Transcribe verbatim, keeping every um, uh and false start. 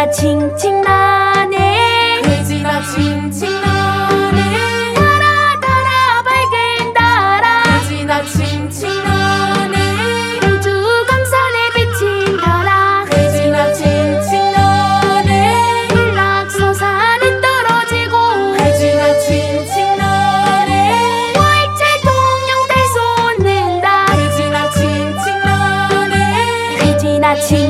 돼지나 칭칭나네 돼지나 칭칭나네 달아 달아 밝은 달아 돼지나 칭칭나네 우주강산에 비친 달아 돼지나 칭칭나네 일락서산에 떨어지고 돼지나 칭칭나네 월체 동영달 솟는다 돼지나 칭칭나네 돼지나 칭